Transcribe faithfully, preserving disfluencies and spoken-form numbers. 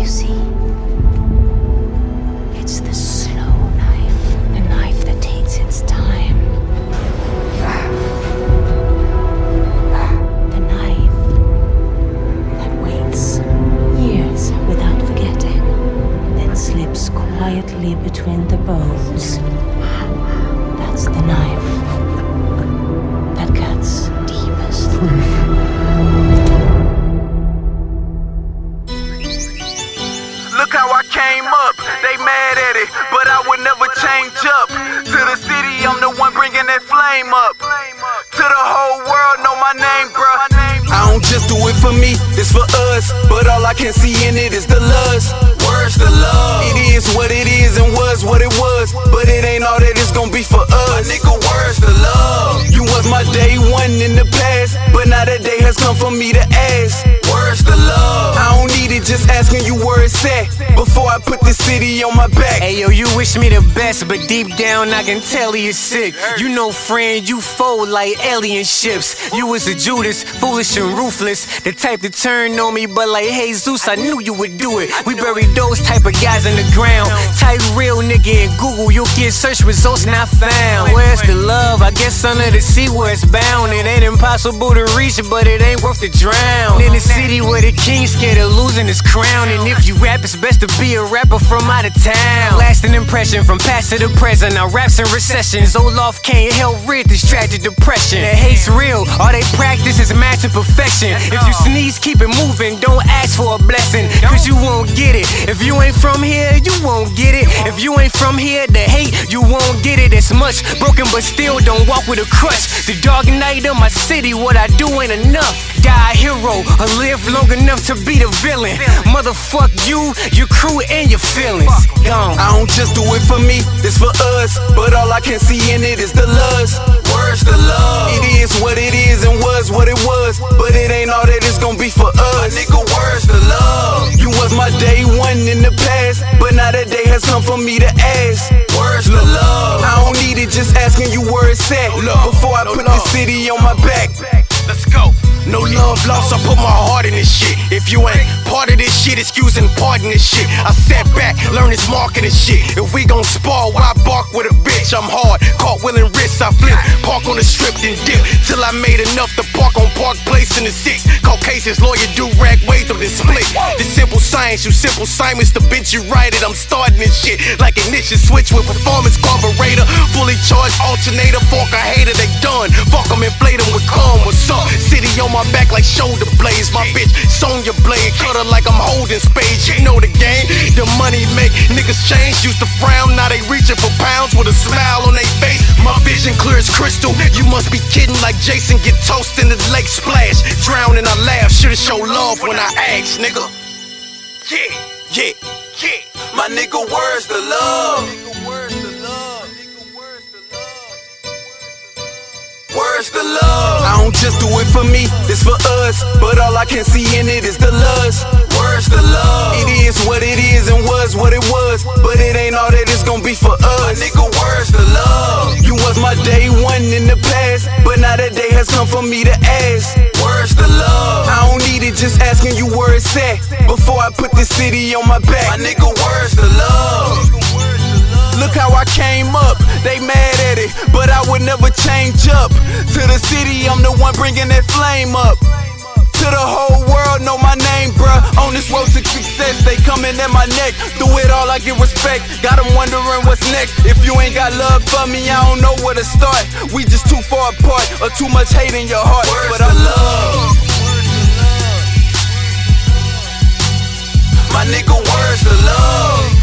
see? It's the slow knife, the knife that takes its time. The knife that waits years without forgetting, then slips quietly between the bones. That's the knife that cuts deepest. Look how I came up, they mad at it, but I would never change up. To the city, I'm the one bringing that flame up. To the whole world, know my name, bruh. I don't just do it for me, it's for us. But all I can see in it is the lust. Words to love. It is what it is and was what it was, but it ain't all that it's gonna be for us. My nigga, words to love. You was my day one in the past, but now that day has come for me to ask. Words to love. I don't need it, just asking you where it's at before I put this city on my back. Hey yo, you wish me the best, but deep down I can tell you're sick. You know, friend, you fold like alien ships. You was a Judas, foolish and ruthless, the type to turn on me, but like Jesus, I knew you would do it. We buried those type of guys in the ground. Type real nigga in Google, you'll get search results not found. Where's the love? I guess under the sea where it's bound. It ain't impossible to reach it, but it ain't worth to drown. In the city where the king's scared of losing his crown, and if you rap, it's best to be a rapper from out of town. Lasting impression from past to the present. Now raps and recessions. Olaf can't help rid this tragic depression. The hate's real, all they practice is match to perfection. If you sneeze, keep it moving, don't ask for a blessing, cause you won't get it. If you ain't from here, you won't get it. If you ain't from here, the hate, you won't get it as much. Broken but still don't walk with a crutch. The dark night of my city, what I do ain't enough. Die a hero, or live long enough to be the villain. Motherfuck you, your crew, and your feelings. Gone. I don't just do it for me, it's for us. But all I can see in it is the lust. Words to love. It is what it is and was what it was, but it ain't all that it's gonna be for us. My nigga, words to love. You was my day one in the past, but now that day has come for me to ask. Words to love. I don't need it, just asking you where it's at before I put this city on my back. Let's go. No love lost, I put my heart in this shit. If you ain't part of this shit, excuse and pardon this shit. I sat back, learn this marketing shit. If we gon' spar, why bark with a bitch? I'm hard, caught willing wrists, I flip. Park on the strip, then dip, till I made enough to park on Park Place in the six. Caught cases, lawyer do rag way through this split. This simple science, you simple Simons, the bitch you write it. I'm starting this shit like ignition switch with performance carburetor. Fully charged alternator, fork a hater, they done. Fuck them, inflate them with calm, what's up? City on my back like shoulder blades. My bitch, Sonya Blade, cut her like I'm holding spades. You know the game, the money make niggas change. Used to frown, now they reaching for pounds with a smile on their face. My vision clear as crystal. You must be kidding, like Jason get toast in the lake splash. Drown and I laugh, should've show love when I ask, nigga. Yeah, yeah, yeah. My nigga, words to love. Words to love. I don't just do it for me, it's for us. But all I can see in it is the lust. Words to love. It is what it is and was what it was, but it ain't all that it's gonna be for us. My nigga, words to love. You was my day one in the past, but now that day has come for me to ask. Words to love. I don't need it, just asking you where it's at before I put this city on my back. My nigga, words to love. Look how I came up, they mad at it, but I would never change up. To the city, I'm the one bringing that flame up. To the whole world, know my name, bruh. On this road to success, they coming at my neck. Through it all, I get respect. Got them wondering what's next. If you ain't got love for me, I don't know where to start. We just too far apart, or too much hate in your heart. Words but I love. My nigga, words to love.